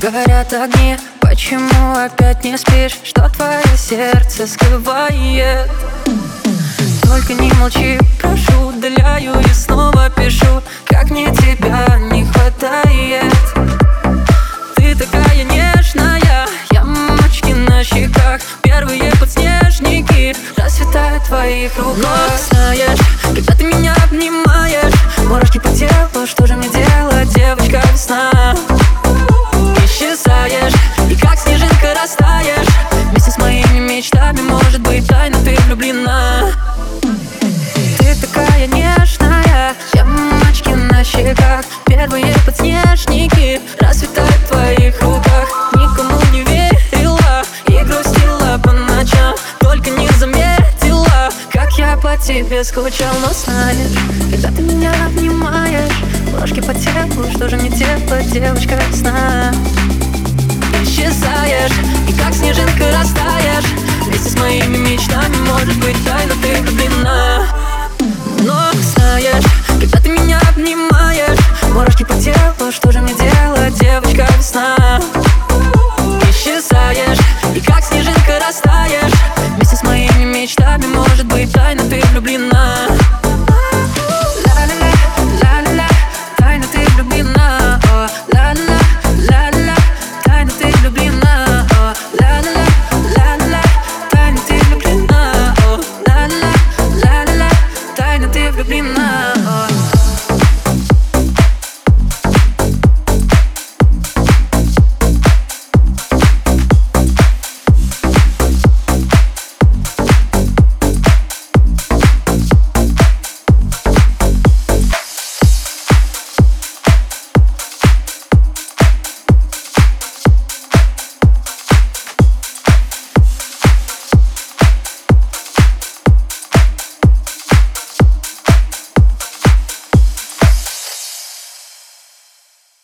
Горят огни, почему опять не спишь? Что твое сердце скрывает? Только не молчи, прошу, удаляю и снова пишу, как мне тебя не хватает. Ты такая нежная, ямочки на щеках, первые подснежники расцветают в твоих руках. Но знаешь, когда ты меня обнимаешь, мурашки по телу, что же мне делать, девочка весна? Исчезаешь, и как снежинка растаешь вместе с моими мечтами, может быть, тайно ты влюблена. Ты такая нежная, ямочки на щеках, первые подснежники расцветают в твоих руках. Никому не верила и грустила по ночам, только не заметила, как я по тебе скучал. Но знаешь, когда ты меня обнимаешь, ложки по телу, что же мне делать, девочка весна? Исчезаешь, и как снежинка растаешь вместе с моими мечтами, может быть,